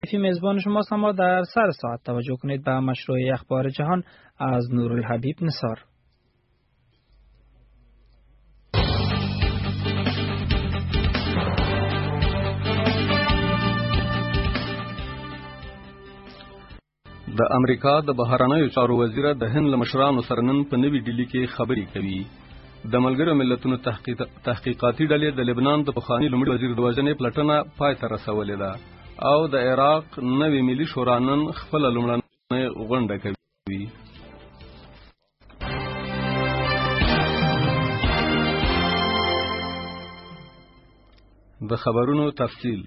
فی میزبان شماست، اما در سر ساعت توجه کنید به مشروع اخبار جهان از نورالحبیب نثار. د امریکا د بهرنیو چارو وزیر د هند له مشرانو سره نن په نوې ډیلي کې خبرې کوي. د ملګرو ملتونو تحقیقاتي ډلې د لبنان د پخواني لومړي وزیر د وژنې پلټنه پای ته رسولې ده او د عراق نوې ملي شورا نن خپله لومړنۍ غونډه کوي. د خبرونو تفصیل.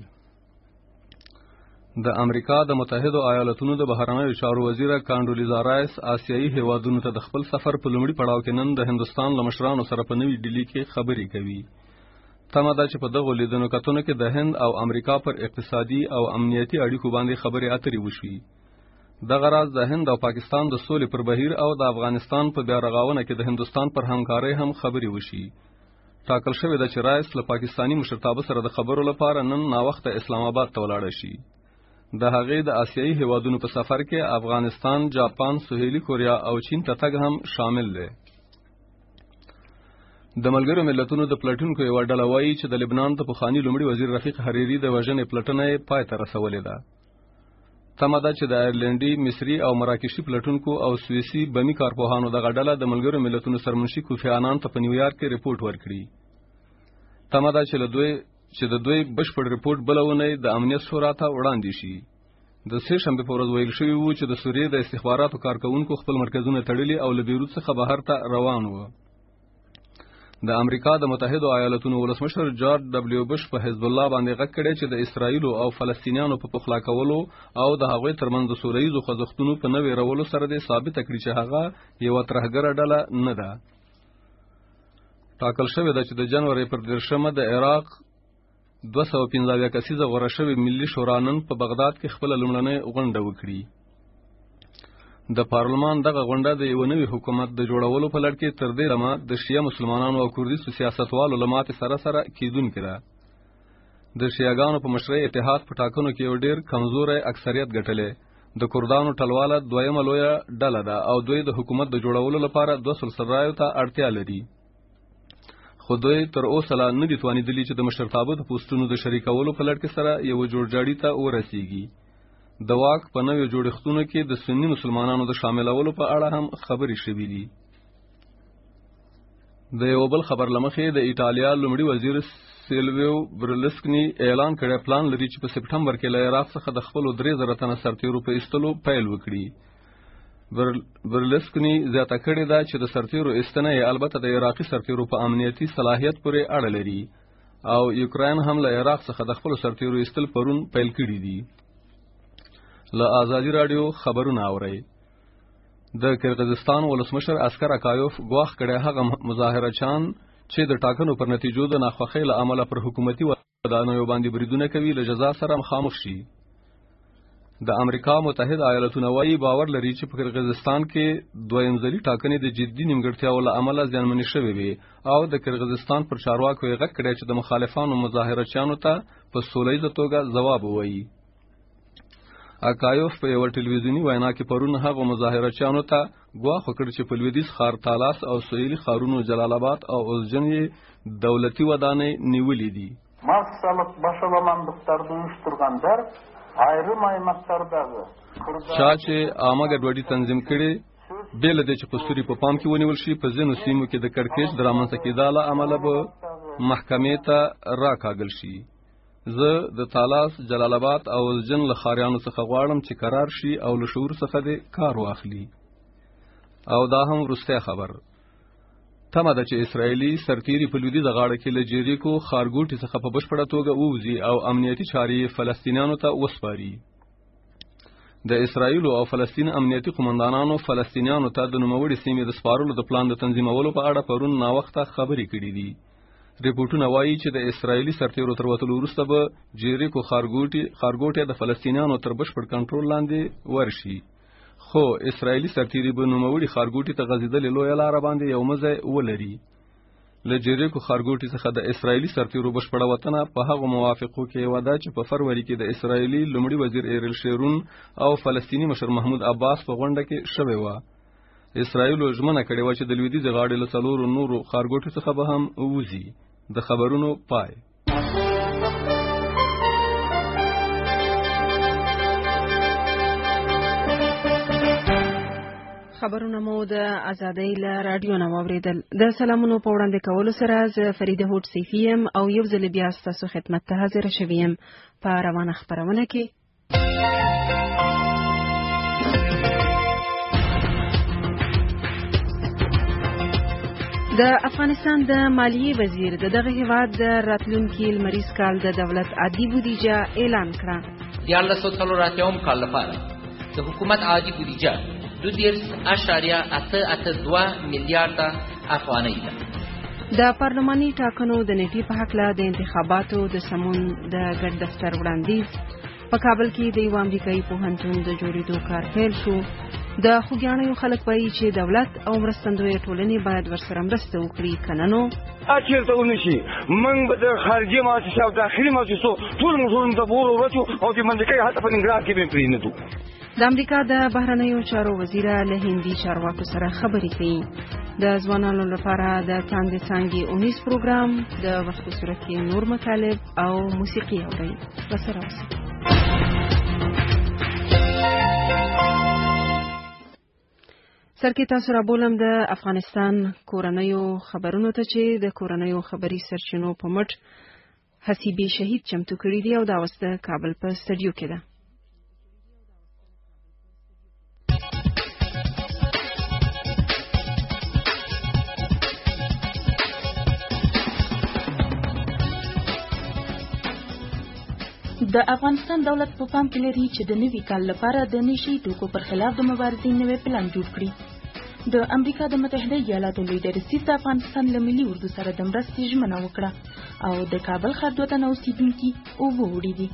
د امریکا د متحدو ایالاتونو د بهرنیو چارو وزیر کانډولیزا رایس آسیایي هیوادونو ته د خپل سفر په لومړي پړاو کې نن د هندوستان له مشرانو سره په نوې ډیلي کې خبرې کوي. تمه ده چې په دغو لیدنو کتنو کې د هند او امریکا پر اقتصادي او امنیتي اړیکو باندې خبرې اترې وشي. دغه راز د هند او پاکستان د سولې پر بهیر او د افغانستان په بیا رغاونه کې د هندوستان پر همکارۍ هم خبرې وشي. ټاکل شوې ده چې رایس له پاکستاني مشرتابه سره د خبرو لپاره نن ناوخته اسلام آباد ته ولاړ شي. د هغې د آسیایي هیوادونو په سفر کې افغانستان، جاپان، سویلي کوریا او چین ته تګ هم شامل دی. د ملګرو ملتونو د پلټونکو یوه ډله وایي چې د لبنان د پخواني لومړي وزیر رفیق حریري د وژنې پلټنه یې پای ته رسولې ده. تمه ده چې د آیرلنډي، مصري او مراکشي پلټونکو او سویسي بمي کارپوهانو دغه ډله د ملګرو ملتونو سرمنشي کوفی عنان ته په نیویارک کې رپورټ ورکړي. تمه ده چې د دوی بشپړ رپورټ بله اونۍ د امنیت شورا ته وړاندې شي. د سې شنبې په ورځ ویل شوي وو چې د سوریې د استخباراتو کارکوونکو خپل مرکزونه تړلي او له بیروت څخه بهر ته روان وو. د امریکا د متحدو ایالاتونو ولسمشر جارج ډبلیو بش په حزب الله باندې غږ کړی چې د اسرایلو او فلسطینیانو په پخلا کولو او د هغوی ترمنځ د سوله ییزو خوځښتونو په نوې رولو سره دې ثابته کړي چې هغه یوه ترهګره ډله نه ده. ټاکل شوې ده چې د جنوري پر 13 د عراق 215 کسیزه غوره شوې ملي شورا نن په بغداد کې خپله لومړنۍ غونډه وکړي. د پارلمان دغه غونډه د یو نوي حکومت د جوړولو په لړ کې تر دې دمه د شیعه مسلمانانو او کردیستو سیاستوالو له ماتې سره کیدونکې ده. د شیعهګانو په مشرۍ اتحاد په ټاکنو کې یو ډېر کمزوری اکثریت ګټلی. د کردانو ټلواله دویمه لویه ډله ده او دوی د حکومت د جوړولو لپاره 200 رایو ته اړتیا لري. خو دوی تر اوسه لا نه دي توانېدلي چې د مشرتابه د پوسټونو د شریکولو په لړ کې سره یوه جوړجاړي ته ورسیږي. د واک په نویو جوړښتونو کې د سني مسلمانانو د شاملولو په اړه هم خبرې شوي دي. د یو بل خبر له مخې د ایټالیا لومړي وزیر سیلویو برلسکني اعلان کړی پلان لري چې په سپټمبر کې له عراق څخه د خپلو 3000 تنه سرتیرو په ایستلو پیل وکړي. برلسکني زیاته کړې ده چې د سرتیرو ایستنه یې البته د عراقي سرتیرو په امنیتي صلاحیت پورې اړه لري او یوکراین هم له عراق څخه د خپلو سرتیرو ایستل پرون پیل کړي دي. له آزادي راډیو خبرونه اورئ. د کرغیزستان ولسمشر اسکر اکایوف ګواښ کړی هغه مظاهرچیان چې د ټاکنو پر نتیجو د ناخوښۍ له امله پر حکومتي ودانیو باندې بریدونه کوي له جزا سره مخامخ شي. د امریکا متحده ایالاتونه وایي باور لري چې په کرغیزستان کې دویم ځلي ټاکنې د جدي نیمګړتیاو له امله زیانمنې شوې وي او د کرغیزستان پر چارواکو یې غږ کړی چې د مخالفانو مظاهرچیانو ته په سوله ییزه توګه ځواب ووایي. اکایوف په یوه ټلویزیوني وینا کې پرون هغو مظاهرچیانو ته ګواښ وکړ چې په لویدیځ ښار تالاس او سویلي ښارونو جلال آباد او اوزجن یې دولتي ودانۍ نیولې دي. چا چې عامه ګډوډي تنظیم کړي بې له دې چې په سوري په پام کې ونیول شي په ځینو سیمو کې د کړکېچ د رامنځته کېدا له امله به محکمې ته راکاږل شي. زه د تالاس، جلال آباد او اوزجن له ښاریانو څخه غواړم چې قرار شي او له شعور څخه دې کار واخلي. او دا هم وروستی خبر. تمه ده چې اسرائیلي سرتیري په لویدیځه غاړه کې له جریکو ښارګوټي څخه په بشپړه توګه ووځي او امنیتي چارې فلسطینیانو ته وسپاري. د اسرائیلو او فلسطین امنیتي قومندانانو فلسطینیانو ته د نوموړې سیمې د سپارلو د پلان د تنظیمولو په اړه پرون ناوخته خبرې کړي دي. ریپورټونه وایي چې د اسرائیلي سرتیرو تر وتلو وروسته به جریکو ښارګوټی د فلسطینیانو تر بشپړ کنټرول لاندې ورشي. خو اسرائیلي سرتیري به نوموړي ښارګوټي ته غځېدلې لویه لاره باندې یو مزی ولري. له جریکو ښارګوټي څخه د اسرایلي سرتیرو بشپړه وتنه په هغو موافقو کې یوه ده چې په فروری کې د اسرایلي لومړي وزیر ایریل شیرون او فلسطیني مشر محمود عباس په غونډه کې شوې وه. اسرایلو ژمنه کړې وه چې د لویدیځې غاړې له 4 نورو ښارګوټو څخه به هم ووځي. د خبرونو پای. خبرونه مو د ازادۍ له رادیو نه واورېدل. د سلامونو په وړاندې کولو سره زه فریده هوډ صیفي یم او یو ځل بیا ستاسو خدمت ته حاضره شوې یم په روانه خپرونه کې. د افغانستان د مالیې وزیر د دغه هیواد د راتلونکي لمریز کال د دولت عادي بودیجه اعلان کړه. 14 کال لپاره د حکومت عادي بودیجه 2.82 میلیارډ افغانۍ ده. د پارلماني ټاکنو د نیټې په هکله د انتخاباتو د سمون د ګډ دفتر وړاندیز. په کابل کې د یو امریکایي پوهنتون د جوړېدو کار پیل شو. د خوږیاڼیو خلک وایي چې دولت او مرستندویه ټولنې باید ورسره مرسته وکړي کنه نو چېرته ونشي موږ به د خارجي مؤسسو او داخلي مؤسسو ټول موږ ته بور ورچو او د منځکۍ حتی په ننګرهار کې به پرې نه دو. د امریکا د بهرنیو چارو وزیره له هندي چارواکو سره خبرې کوي. د ځوانانو لپاره د تاندې څانګې اونیز پروګرام، د وخت په صورت کې نور مطالب او موسیقي اورئ. ورسره اوسئ. سرکې تاسو را بولم د افغانستان کورنیو خبرونو ته چې د کورنیو خبري سرچینو په مټ حسیبې شهید چمتو کړي دي او دا اوس د کابل په سټډیو کې ده. د افغانستان دولت په پام کې لري چې د نوي کال لپاره د نشي توکو پر خلاف د مبارزې نوی پلان جوړ کړي. د امریکا د متحده ایالاتو لوی درستیز د افغانستان له ملي اردو سره د مرستې ژمنه وکړه او د کابل ښار 2 تنه اوسېدونکي اوبه وړي دي.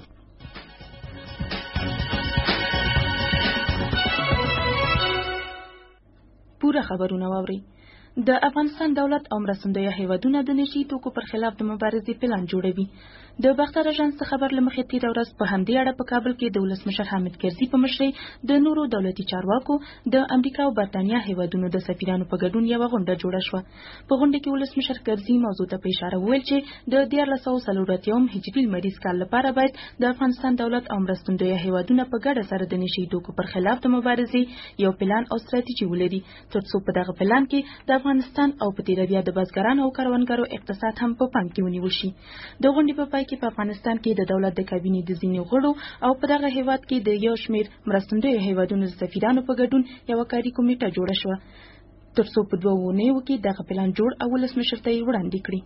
پوره خبرونه واورئ. د افغانستان دولت او مرستندویه هیوادونه د نشي توکو پر خلاف د مبارزې پلان جوړوي. د باختر اژانس خبر له مخې تېره ورځ په همدې اړه په کابل کې د ولسمشر حامد کرزي په مشرۍ د نورو دولتي چارواکو د امریکا او برتانیا هیوادونو د سفیرانو په ګډون یوه غونډه جوړه شوه. په غونډه کې ولسمشر کرزي موضوع ته په اشاره وویل چې د 1440 هجري لمریز کال لپاره باید د افغانستان دولت او مرستندویه هیوادونه په ګډه سره د نشي توکو پر خلاف د مبارزې یو پلان او ستراتیژي ولري ترڅو په دغه پلان کې د افغانستان او په تېره بیا د بزګرانو او کروندګرو اقتصاد هم په پام کې ونیول شي. د غونډې په پای کې په افغانستان کې د دولت د کابینې د ځینو غړو او په دغه هیواد کې د یو شمېر مرستندویه هیوادونو د سفیرانو په ګډون یوه کاري کمیټه جوړه شوه ترڅو په 2 اونیو کې دغه پلان جوړ او ولسمشر ته یې وړاندې کړي.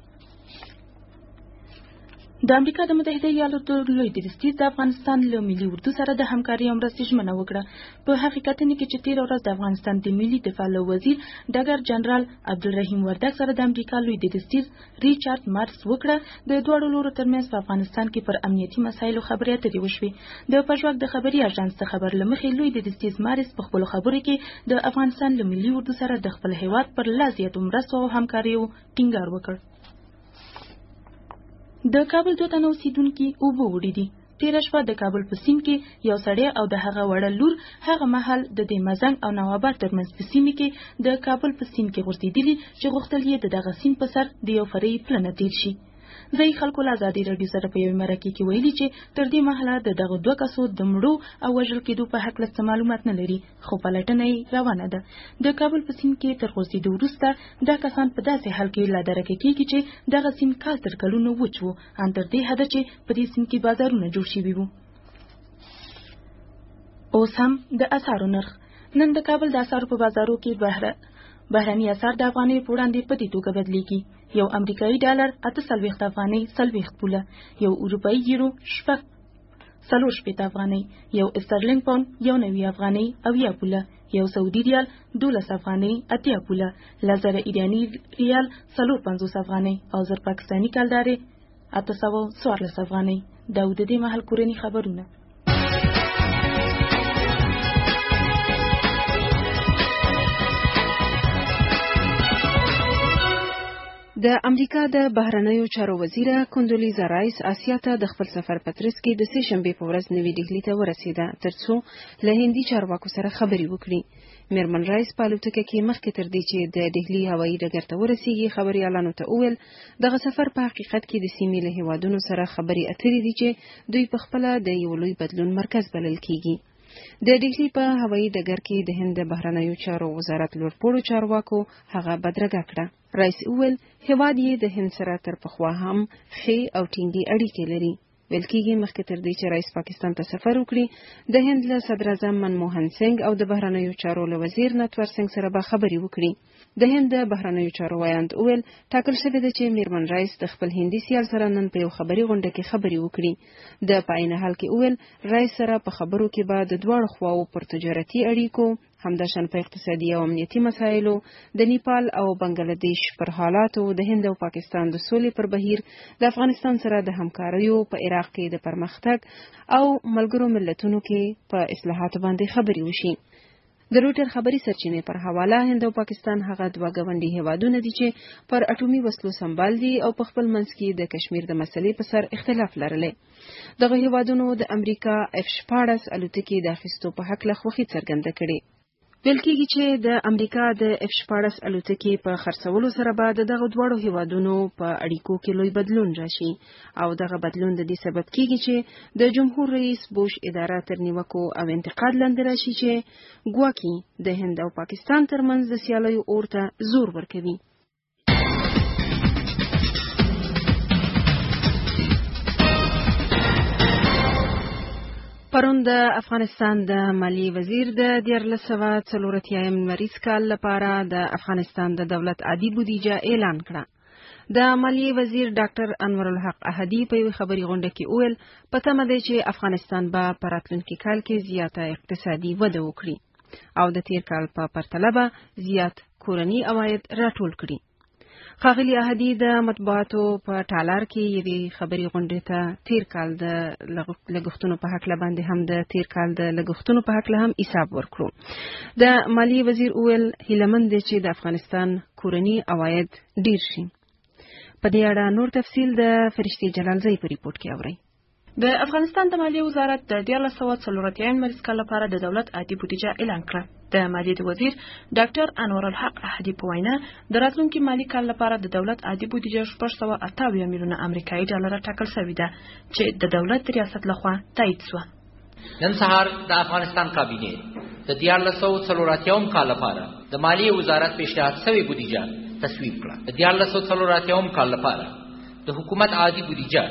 د امریکا د متحده ایالاتو لوی درستیز د افغانستان له ملي اردو سره د همکارۍ او مرستې ژمنه وکړه. په حقیقتنه کې چې تېره ورځ د افغانستان د ملي دفاع له وزیر ډګر جنرال عبدالرحیم وردګ سره د امریکا لوی درستیز ریچارډ مارس وکړه. د دواړو لورو ترمنځ په افغانستان کې پر امنیتي مسایلو خبرې اترې وشوې. د پژواک د خبري اژانس خبر له مخې لوی درستیز مارس په خپلو خبرو کې د افغانستان له ملي اردو سره د خپل هیواد پر لا زیاتو مرستو او همکاریو ټینګار وکړ. د کابل 2 تنه اوسېدونکي اوبه وړي دي. تېره شپه د کابل په سیند کې یو سړی او د هغه وړه لور هغه مهال د دې مزنګ او نواباد ترمنځ په سیمه کې د کابل په سیند کې غورځېدلي چې غوښتل یې د دغه سیند په سر د یو فرعي پلنه تېر شي. ځایي خلکو له ازادي راډیو سره په یوې مرکې کې ویلي چې تر دې مهاله د دغه 2 کسو د مړو او وژل کېدو په هکله څه معلومات نه لري خو پلټنه یې روانه ده. د کابل په سیند کې تر غورځېدو وروسته دا کسان په داسې حال کې لا درکه کېږي چې دغه سیند کال تر کلونو وچ و ان تر دې حده چې په دې سیند کې بازارونه جوړ شوي وو. اوس هم د اسعارو نرخ. نن د کابل د اسعارو په بازارو کې بهرني اسعار د افغانیو په وړاندې په دې توګه بدلېږي. یو امریکایي ډالر 48 افغانۍ 40 پوله، یو اروپایي یورو 40 افغانۍ، یو استرلینګ پاوند 90 افغانۍ 80 پوله، یو سعودي ریال 12 افغانۍ 80 پوله، 1000 ایرانی ریال 450 افغانۍ او 1000 پاکستاني کلدارې 814 افغانۍ. دا د دې مهال کورني خبرونه. د امریکا د بهرنیو چارو وزیره کندولیزا رایس آسیا ته د خپل سفر په ترڅ کې د سه شنبې په ورځ نوې ډهلي ته ورسېده ترڅو له هندي چارواکو سره خبرې وکړي. میرمن رایس په الوتکه کې مخکې تر دې چې د ډهلي هوایي ډګر ته ورسېږي خبریالانو ته وویل دغه سفر په حقیقت کې د سیمې له هیوادونو سره خبرې اترې دي چې دوی په خپله د یو لوی بدلون مرکز بلل کېږي. د ډهلي په هوایي ډګر کې د هند د بهرنیو چارو وزارت لوړپوړو چارواکو هغه بدرګه کړه. رئیس وویل هیواد یې د هند سره تر پخوا هم ښې او ټینګې اړیکې لري. ویل کېږي مخکې تر دې چې رئیس پاکستان ته سفر وکړي د هند له صدر اعظم منموهن سنگ او د بهرنیو چارو له وزیر نتور سنگ سره به خبرې وکړي. د هند د بهرنیو چارو ویاند وویل ټاکل شوې ده چې میرمن رئیس د خپل هندي سیال سره نن په یو خبري غونډه کې خبرې وکړي. د په عین حال کې وویل رئیس سره په خبرو کې به د دواړو خواو پر تجارتي اړیکو همداشان په اقتصادي او امنیتي مسایلو د نیپال او بنگلاديش پر حالاتو د هند او پاکستان د سولې پر بهیر د افغانستان سره د همکاریو په عراق کې د پرمختګ او ملګرو ملتونو کې په اصلاحاتو باندې خبرې وشي. د روټر خبري سرچینې پر حواله هند او پاکستان هغه دوه ګاونډي هیوادونه دي چې پر اټومي وسلو سمبال دي او په خپل منځ کې د کشمیر د مسلې په سر اختلاف لرلی. دغه هیوادونو د امریکا F-14 الوتکې د اخیستو په حق له خوښي څرګنده کړې. ویل کېږي چې د امریکا د F-14 الوتکې په خرڅولو سره به دغه دواړو هیوادونو په اړیکو کې لوی بدلون راشي او دغه بدلون د دې سبب کېږي چې د جمهور رئیس بوش اداره تر نیوکو او انتقاد لاندې راشي چې ګواکې د هند او پاکستان ترمنځ د سیالیو اور ته زور ورکوي. پرون د افغانستان د مالیې وزیر د 1440 لمریز کال لپاره د افغانستان د دولت عادي بودیجه اعلان کړه. د مالیې وزیر ډاکټر انور الحق احدي په یوه خبري غونډه کې وویل په تمه دی چې افغانستان به په راتلونکي کال کې زیاته اقتصادي وده وکړي او د تیر کال په پرتله به زیات کورني عواید راټول کړي. ښاغلي احدي د مطبوعاتو په ټالار کې یوې خبري غونډې ته تیر کال د لګښتونو په هکله باندې هم د تیر کال د لګښتونو په هکله هم حساب ورکړو. د مالیې وزیر وویل هیلهمند دی چې د افغانستان کورني عواید ډیر شي. په دې اړه نور تفصیل د فرشتي جلالزی په ریپورت کې اورئ. د افغانستان د مالیې وزارت د 1440 لمریز کال لپاره د دولت عادي بودیجه اعلان کړه. د مالیې وزیر ډاکټر انور الحق احدي په وینا د راتلونکي مالي کال لپاره د دولت عادي بودیجه 628 میلیونه امریکایي ډالر ټاکل شوې ده چې د دولت ریاست لخوا تایید شوه. نن سهار د افغانستان کابینه د 1440 کال لپاره د مالیې وزارت پیشنهاد شوی بودیجه تصویب کړه. د 1440 کال لپاره د حکومت عادي بودیجه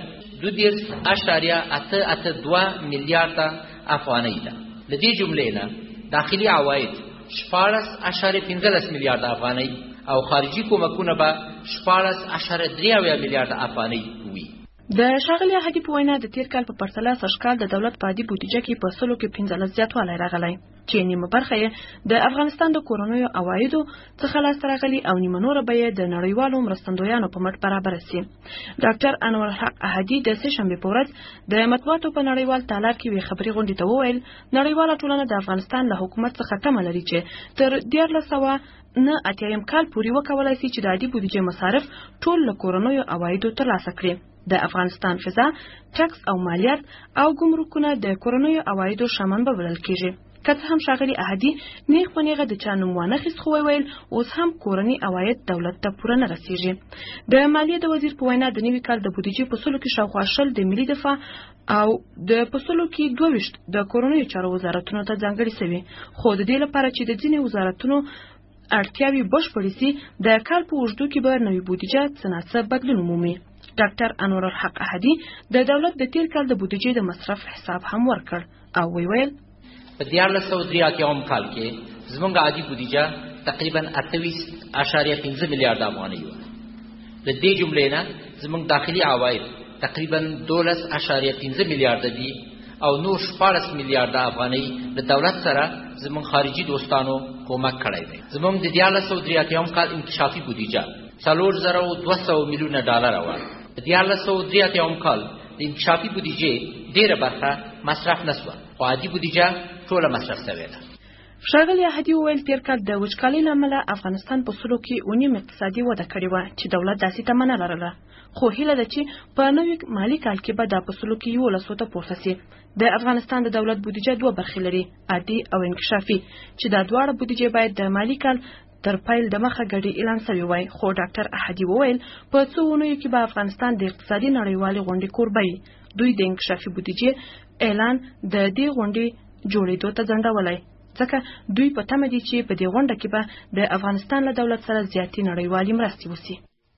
2.82 میلیارډ افغانۍ ده. د دې جملې نه داخلي عواید 14.15 میلیارډ افغانۍ او خارجي کومکونه به 14.3 میلیارډ افغانۍ وي. د ښاغلي احدي په وینا د تیر کال په پرتله سږ کال د دولت په عادي بودیجه کې په سلو کې 15 زیاتوالی راغلی چې نیمه برخه یې د افغانستان د کورنیو عوایدو څخه لاسته راغلي او نیمه نوره به یې د نړیوالو مرستندویانو په مټ برابره سي. ډاکټر انور الحق احدي د سه شنبې په ورځ د مطبوعاتو په نړیوال تالار کې یوې خبري غونډې ته وویل نړیواله ټولنه د افغانستان له حکومت څخه تمه لري چې تر 1409 کال پورې وکولای شي چې د عادي بودیجې مصارف ټول له کورنیو عوایدو ترلاسه کړي. د افغانستان فضا، ټکس او مالیات او ګمرکونه د کورنیو عوایدو شمن به بلل کېږي. که څه هم ښاغلي احدي نیغ په نیغه د چا نوم وانخیست خو ویل اوس هم کورني عواید دولت ته پوره نه رسیږي. د مالیې د وزیر په وینا د نوي کال د بودیجې په سلو کې شاوخوا 20 د ملي دفاع او د په سلو کې 22 د کورنیو چارو وزارتونو ته ځانګړي شوي خو د دې لپاره چې د ځینې وزارتونو اړتیاوې بشپړې سي د کال په اوږدو کې به نوې بودیجه څه ناڅه بدلون ومومي. ډاکټر انور الحق احدي د دولت د تیر کال د بودیجې د مصرف حساب هم ورکړ او ویل په 1483 کال کې زموږ عادي بودیجه تقریبا 28.15 میلیارډ افغانۍ و. د دې جملې نه زموږ داخلي عواید تقریبا 12.15 میلیارډ دي او نور 14 میلیارډ افغانۍ د دولت سره زموږ خارجي دوستانو کومک کړی دی. زموږ د 1483 کال انکشافي بودیجه 4200 میلیونه ډالر و. د 1483 کال د انکشافي بودیجې ډیره برخه مصرف نشوه خو عادي بودیجه ټوله مصرف شوې ده. ښاغلي احدي وویل تېر کال د وچکالۍ له امله افغانستان په سلو کې اونیم اقتصادي وده کړې وه چې دولت داسې تمه نه لرله، خو هیله ده چې په نوي مالي کال کې به دا په سلو کې 1100 ته پورته سي. د افغانستان د دولت بودیجه 2 برخې لري، عادي او انکشافي، چې دا دواړه بودیجې باید د مالي کال تر پیل د مخه ګډي اعلان شوی وای. خو ډاکټر احدي وویل په څو اونیو کې به افغانستان د اقتصادي نړیوالې غونډې کوربه وي. دوی د انکشافي بودیجې اعلان د دې غونډې جوړېدو ته ځنډولی، ځکه دوی په تمه دي چې په دې غونډه کې به د افغانستان له دولت سره زیاتې نړیوالې مرستې وسي.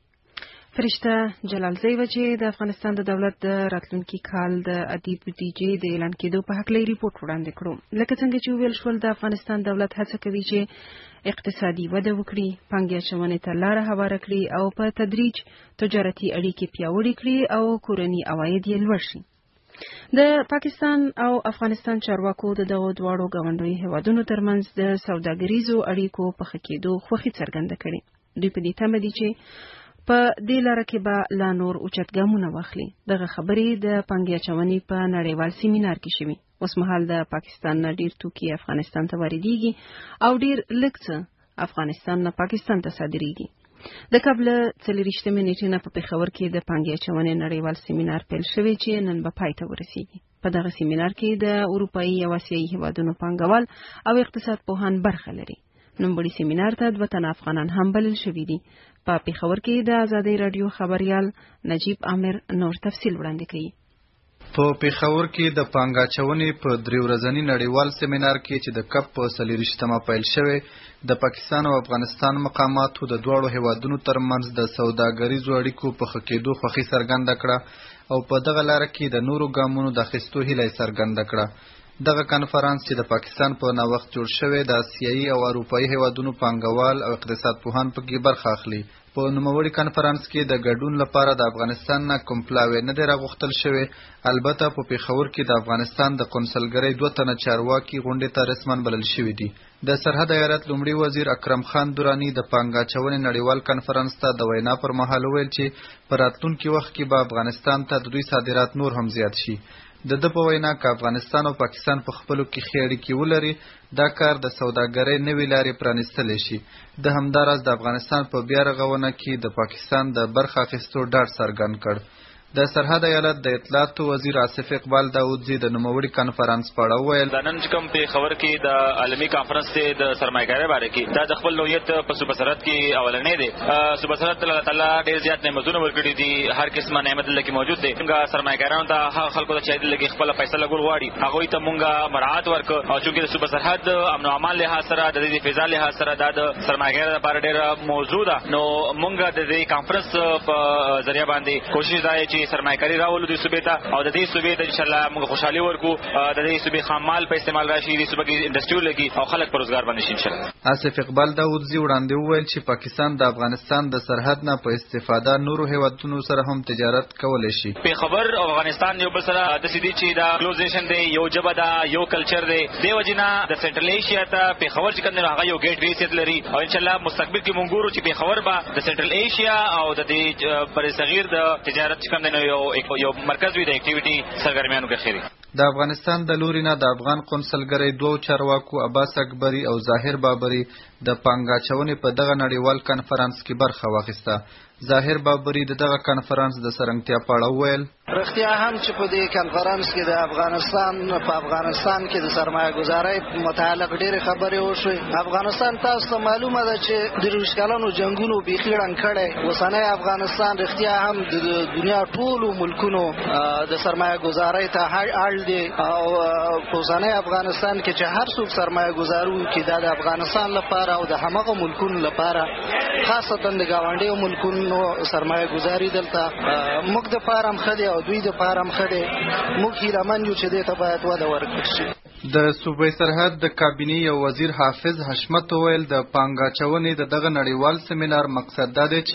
فرشته جلالزی و چې د افغانستان د دولت د راتلونکي کال د عادي بودیجې د اعلان کېدو په هکله ریپورت وړاندې کړو. لکه څنګه چې ویل شول د افغانستان دولت هڅه کوي چې اقتصادي وده وکړي، پانګې اچونې ته لاره هواره کړي او په تدریج تجارتي اړیکې پیاوړې کړي او کورني عواید یې لوړ شي. د پاکستان او افغانستان چارواکو د دغو دواړو ګاونډیو هیوادونو ترمنځ د سوداګریزو اړیکو په ښه کېدو خوښي څرګنده کړې. دوی په دې تمه دي چې په دې لاره کې به لا نور اوچت ګامونه واخلي. دغه خبرې د پانګې اچونې په نړیوال سیمینار کې شوي. اوس مهال د پاکستان نه ډیر توکي افغانستان ته واردېږي او ډیر لږ څه افغانستان نه پاکستان ته صادریږي. د کابل 24 نیټې نه په پېښور کې د پانګې اچونې نړیوال سیمینار پیل شوی چې نن به پای ته ورسیږي. په دغه سیمینار کې د اروپایي او آسیایي هیوادونو پانګوال او اقتصاد پوهان برخه لري. نوموړي سیمینار ته 2 تنه افغانان هم بلل شوي دي. په پېښور کې د آزادۍ راډیو خبریال نجیب عامر نور تفصیل وړاندې کوي. په پېښور کې د پانګه اچونې په 3 ورځني نړیوال سیمینار کې چې د کپ په 40مه پیل شوی، د پاکستان او افغانستان مقاماتو د دواړو هیوادونو ترمنځ د سوداګریزو اړیکو په ښه کېدو خوښي څرګنده کړه او په دغه لاره کې د نورو ګامونو د اخیستو هیله څرګنده کړه. دغه کنفرانس چې د پاکستان په نوښت جوړ شوی د آسیایي او اروپایي هیوادونو پانګوال او اقتصاد پوهان پکې برخه اخلي. په نوموړي کنفرانس کې د ګډون لپاره د افغانستان نه کوم پلاوی نه دی راغوښتل شوی. البته په پېښور کې د افغانستان د قونسلګرۍ 2 تنه چارواکي غونډې ته رسماً بلل شوي دي. د سرحد ایالت لومړي وزیر اکرم خان درانی د پانګه اچونې نړیوال کنفرانس ته د وینا پر مهال وویل چې په راتلونکي وخت کې به افغانستان ته د دوی صادرات نور هم زیات شي. د په وینا که افغانستان او پاکستان په خپلو کې ښې اړیکې ولري، دا کار د سوداګرۍ نوې لارې پرانیستلی شي. د همداراز د افغانستان په بیا رغونه کې د پاکستان د برخه اخیستو ډاډ څرګند کړ. د سرحد ایالت د اطلاعاتو وزیر آصف اقبال داودزی د نوموړي کنفرانس په اړه وویل د نن چې کوم پېښور کې د عالمي کانفرنس دی د سرمایه‌ګرۍ باره کې دا د خپل نوعیت په صوبه سرحد کې اولنی دی. صوبه سرحد الله تعالی ډېر زیات نعمتونه ورکړي دي، هر قسمه نعمت الله کې موجود دی. موږ سرمایه‌ګرانو ته هغه خلکو ته چې لږ خپل پیسې لګول غواړي هغوی ته موږ مراعات ورکړو او چې د صوبه سرحد امن او امان له سره د دې فضا له سره د سرمایه‌ګرۍ لپاره ډېر موضوع ده. نو موږ د دې کانفرنس په ذریعہ باندې کوشش دی چې سرمایه‌ګرۍ راولو د صوبې ته او د دې صوبې ته ان شاء الله موږ خوشحالي ورکو، د دې صوبې خام مال په استعمال راشي، د صوبې کې انډستری لګي او خلک په روزګار باندې شي ان شاء الله. آصف اقبال داودزی وړاندې وویل چې پاکستان د افغانستان د سرحد نه په استفاده نورو هیوادونو سره هم تجارت کولی شي. په خبر او افغانستان یو بل سره د سیدی چې دا کلوزیشن دی، یو جبه دا یو کلچر دی، دیو جنا د سنټرل ایشیا ته په خبر چې کنه هغه یو ګیټ ویسیت لري او ان شاء الله مستقبل کې مونږ ګورو چې په خبر به د سنټرل ایشیا او د دې پر صغیر د تجارت چې کنه یو مرکز وي د اکټیویټي سرګرمیانو کې خیری. د افغانستان د لوري نه د افغان قونسلګرۍ 2 چارواکو عباس اکبری او ظاهر بابری د پانګه اچونې په دغه نړیوال کنفرانس کې برخه واخیسته. ظاهر بابری دغه کنفرانس د سرنګتیا په اړه وویل رښتیا هم چې په دې کنفرانس کې د افغانستان کې د سرمایه گذارۍ متعلق ډېرې خبرې وشوې. افغانستان تاسو ته معلومه ده چې د 20 کلونو جنگونو بیخي ړنګ کړی. اوسنی افغانستان رښتیا هم د دنیا ټولو ملکونو د سرمایه گذارۍ ته اړ دی او په اوسنی افغانستان کې چې هر څوک سرمایه گذارو کې دا د افغانستان لپاره او د همغه ملکونو لپاره خاصتا د ګاونډیو ملکونو سرمایه گذاري دلته موږ د پارم خدي او دوی د پارم خدي موږ هیلمن یو چې دې ته باید وده ورکړل شي. د صوبې سرحد د کابینې یو وزیر حافظ حشمت ویل د پانګه اچونې دغه نړیوال سیمینار مقصد دا دی چې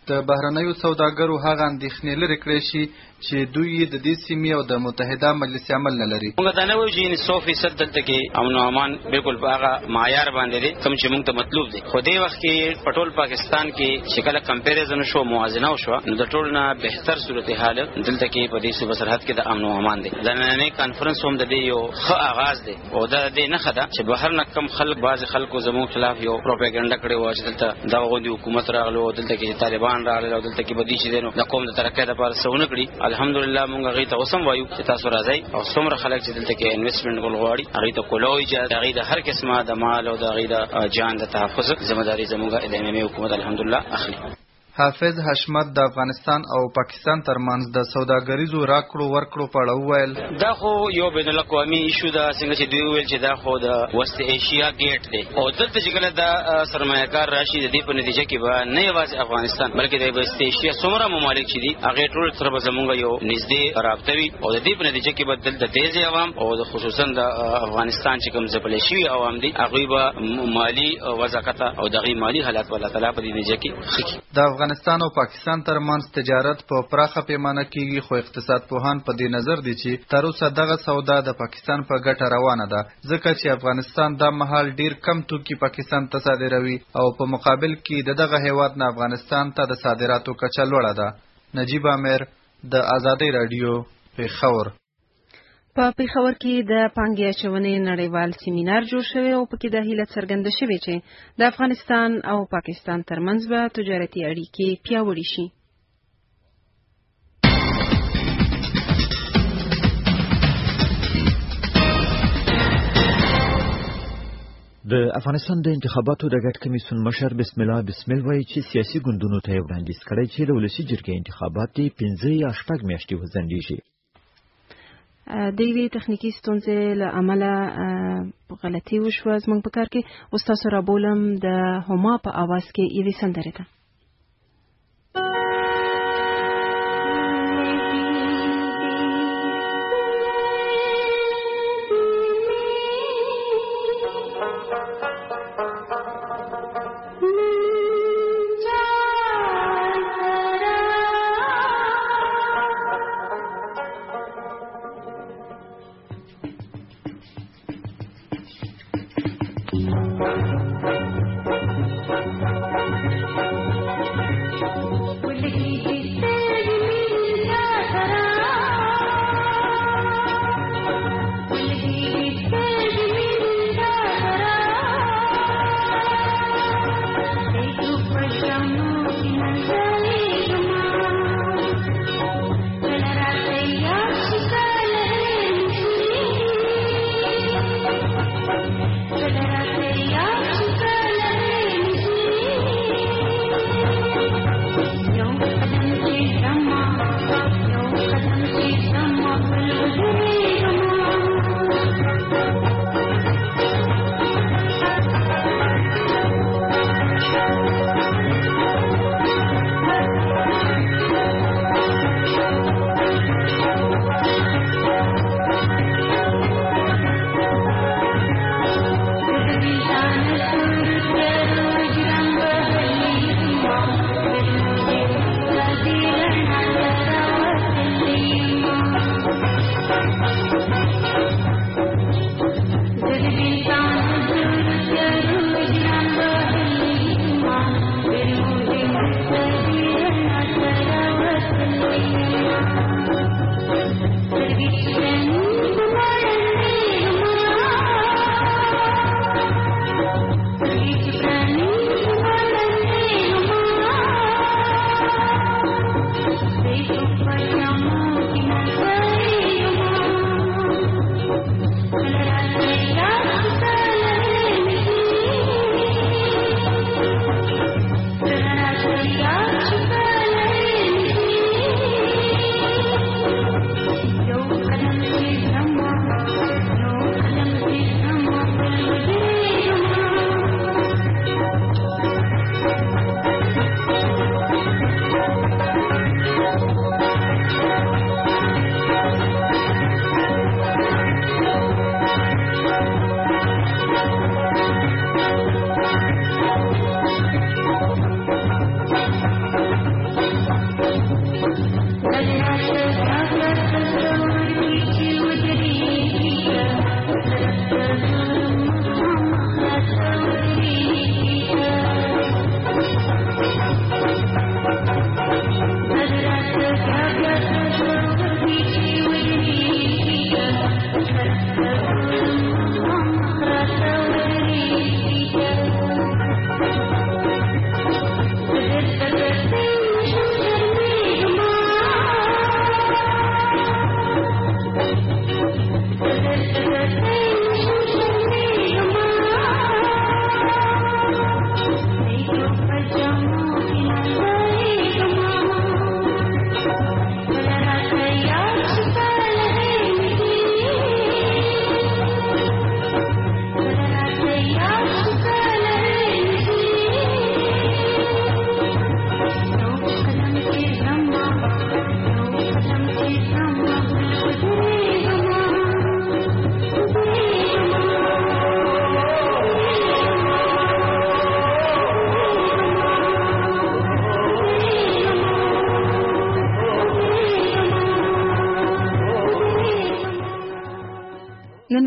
د بهرنیو سوداګرو هغه اندېښنې لرې کړې شي چې دوی د دې سیمې او د متحده مجلس عمل نه لري. موږ دا نه وایو چې 100% دلته کې امن او امان بالکل په هغه معیار باندې دی کوم چې موږ ته مطلوب دی. خو دې وخت کې په ټول پاکستان کې چې کله کمپیریزن شو موازنه وشوه نو د ټول نه بهتر صورتحال دلته کې په دې صوبه سرحد کې د امن او امان دی. د نننۍ کانفرنس هم د دې یو ښه آغاز دی او دا دې نه خده چې بهر نه کم خلک بعض خلکو زموږ خلاف یو پروپاګاندا کړي و چې دلته دا غوندي حکومت راغلو دلته کې طالبان راغلي او دلته کې بدی شي دي نو د قوم د ترقۍ لپاره څه کړي. الحمدلله موږ هغه ته اوسم وایو چې تاسو راځئ او څومره خلک چې دلته کې انویسټمنټ کول غواړي هغه ته کولوي چې هغه د هر قسمه د مال او د هغه د جان د تحفظ ذمہ داری زموږ د حکومت الحمدلله اخلي. حافظ حشمت د افغانستان او پاکستان ترمنځ د سوداګریزو راکړو ورکړو په اړه وویل دا خو یو بین الاقوامي ایشو دا څنګه چې دوی ویل چې دا خو د وست ایشیا ګیټ دی او دلته چې کله دا سرمایه‌کار راشي د دې په نتیجه کې به نه یوازې افغانستان بلکې د وست ایشیا څومره ممالک چې دي هغه ټول سره به زموږ یو نږدې رابطه وي او د دې په نتیجه کې به دلته ډېر عوام او خصوصا د افغانستان چې کوم ځپل شي عوام دي هغه به مالی وضاحت او دغه مالی حالات الله تعالی په دې نتیجه کې خکې. د افغانستان او پاکستان ترمنځ تجارت په پراخه پیمانه کیږي خو اقتصاد پوهان په دې نظر دي چې تر اوسه دغه سودا د پاکستان په ګټه روانه ده ځکه چې افغانستان د مهال ډیر کم توکي پاکستان ته صادروي او په مقابل کې دغه هیواد نه افغانستان ته د صادراتو کچه لوړه ده. نجیب امیر د آزادۍ رادیو پیښور. په پیښور کې د پانګې اچونې نړیوال سیمینار جوړ شوی او پکې د هیله څرګنده شوې چې د افغانستان او پاکستان ترمنځ به تجارتي اړیکې پیاوړې شي. د افغانستان د انتخاباتو د ګډ کمیسیون مشر بسم الله بسمل وایي چې سیاسي ګوندونو ته وړاندیز کړی چې د ولسي جرګې انتخابات 15 یا 8 میاشتې وځنډیږي. د یوې تخنیکي ستونزې له امله غلطي وشوه زموږ په کار کې اوس تاسو رابولم د هما په اواز کې یوې سندرې ته.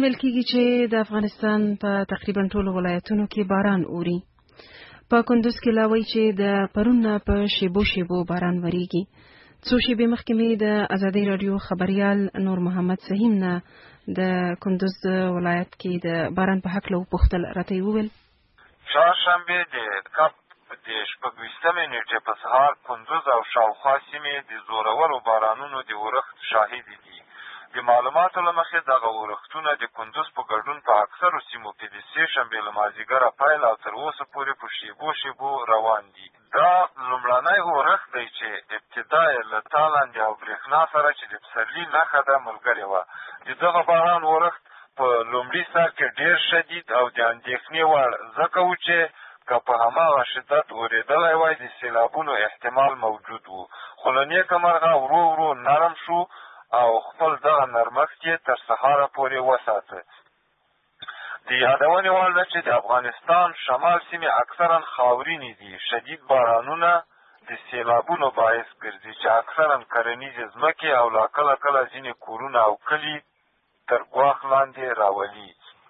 ویل کېږي چې د افغانستان په تقریبا ټولو ولایتونو کې باران اوري. په کندوز کې لا وایي چې د پرون نه په شیبو شیبو باران وریږي. څو شیبې مخکې مې د ازادۍ راډیو خبریال نور محمد سهیم نه د کندوز ولایت کې د باران په هکله وپوښتل. راته یې وویل چهارشنبې د کپ د 26 نیټې په سهار کندوز او شاوخوا سیمې د زورورو بارانونو د ورښت شاهدې دي. د معلوماتو له مخې دغه ورښتونه د کندوز په ګډون په اکثرو سیمو کې د سې شنبې له مازدیګره پیل او تر اوسه پورې په شیبو شیبو روان دي. دا لومړنی ورښت دی چې ابتدا یې له تالنډ او برېښنا سره چې د پسرلي نښه ده ملګرې وه. د دغه باران ورښت په لومړي سر کې ډېر شدید او د اندېښنې وړ ځکه و چې که په هماغه شدت اورېدلی وای د سیلابونو احتمال موجود و، خو له نیکه مرغه ورو ورو نرم شو او خپل دغه نرمښت یې تر سهاره پورې وساته. د یادونې وړ ده چې د افغانستان شمال سیمې اکثرا خاورینې دي. شدید بارانونه د سیلابونو باعث ګرځي چې اکثرا کرنیزې ځمکې او لا کله کله ځینې کورونه او کلي تر ګواښ لاندې راولي.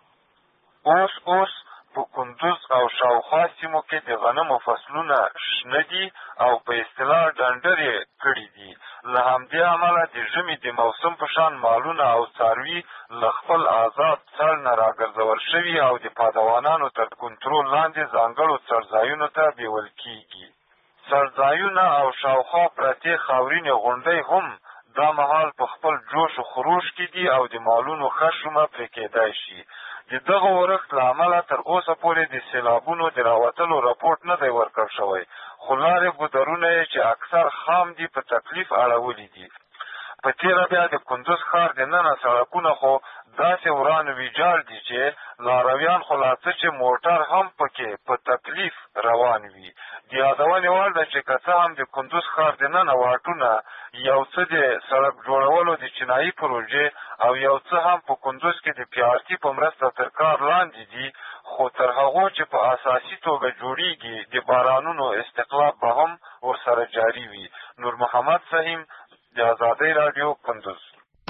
اوس په کندوز او شاوخوا سیمو کې د غنمو فصلونه شنه دي او په اصطلاح ډنډر یې کړي دي. له همدې امله د ژمي د موسم په شان مالونه او څاروي له خپل آزاد څړ نه راګرځول شوي او د پادوانانو تر کنټرول لاندې ځانګړو څړځایونو ته بیول کېږي. څړځایونه او شاوخوا پرتې خاورینې غونډۍ هم دا مهال په خپل جوش و خروش کې دي او د مالونو ښه شومه پرې کېدای شي. د دغه ورښت له امله تر اوسه پورې د سیلابونو د راوتلو راپورټ نه دی ورکړل شوی، خو لارې ګودرونه یې چې اکثر خام دي په تکلیف اړولي دي. په تېره بیا د کندوز ښار دننه سړکونه خو داسې وران ویجاړ دي چې لارویان خو لا څه چې موټر هم پکې په تکلیف روان وي. د یادونې وړ ده چې که څه هم د کندوز ښار دننه واټونه یو څه د سړک جوړولو د چینایي پروژې او یو څه هم په کندوز کې د پیارتي په مرسته تر کار لاندې دي، خو تر هغو چې په اساسي توګه جوړیږي د بارانونو استقلاب به هم ورسره جاري وي. نور محمد سهیم، د ازادۍ راډیو، کندوز.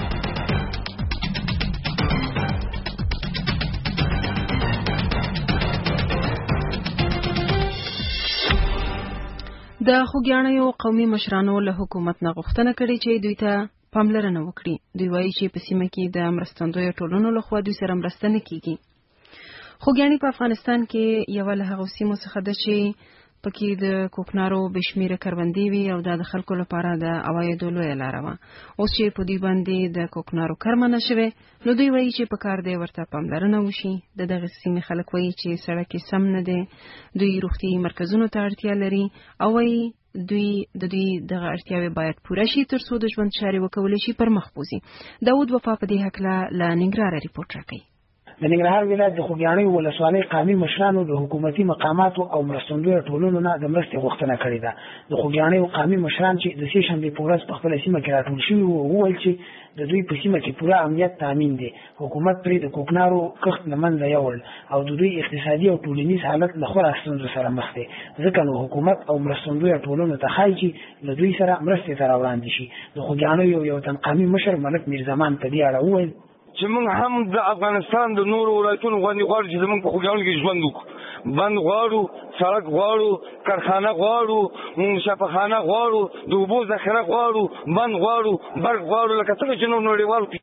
د خوږیاڼیو قومي مشرانو له حکومت نه غوښتنه کړې چې دوی ته پاملرنه وکړي. دوی وایي چې په سیمه کې د مرستندویه ټولنو لخوا دوی سره مرسته نه کیږي. خوږیاڼي په افغانستان کې یوه له هغو سیمو څخه ده چې پکې د کوکنارو بې شمېره کروندې وي او دا د خلکو لپاره د عوایدو لویه لاره وه. اوس چې په دوی باندې د کوکنارو کرمه نه شوې، نو دوی وایي چې په کار دی ورته پاملرنه وشي. د دغې سیمې خلک وایي چې سړک یې سم نه دی، دوی روغتیایي مرکزونو ته اړتیا لري او وایي د دوی دغه اړتیاوې باید پوره شي تر څو د ژوند چارې وکولی شي پر مخ بوځي. داود وفا په دې هکله له ننګرهاره ریپورټ راکوي. د ننګرهار ولایت د خوږیاڼي ولسوالۍ قومي مشرانو د حکومتي مقاماتو او مرستندویه ټولنو نه د مرستې غوښتنه کړې ده. د خوږیاڼي قومي مشران چې د سې شنبې په ورځ په خپله سیمه کې راټول شوي وو، وویل چې د دوی په سیمه کې پوره امنیت تامین دی. حکومت پرې د کوکنارو کښت له منځه یوړ او د دوی اقتصادي او ټولنیز حالت له خورا ستونزو سره مخ دی. ځکه نو حکومت او مرستندویه ټولنو ته ښایي چې له دوی سره مرستې ته راوړاندې شي. د خوږیاڼي یو تن قومي مشر ملک میرزمان په دې اړه وویل چې موږ هم د افغانستان د نورو ولایتونو غوندې غواړو چې زموږ په خوږیاڼو کې ژوند وکړو. بند غواړو، سړک غواړو، کارخانه غواړو، شفاخانه غواړو، د اوبو ذخیره غواړو، بند غواړو، برق غواړو، لکه څنګه چې نور نړیوالو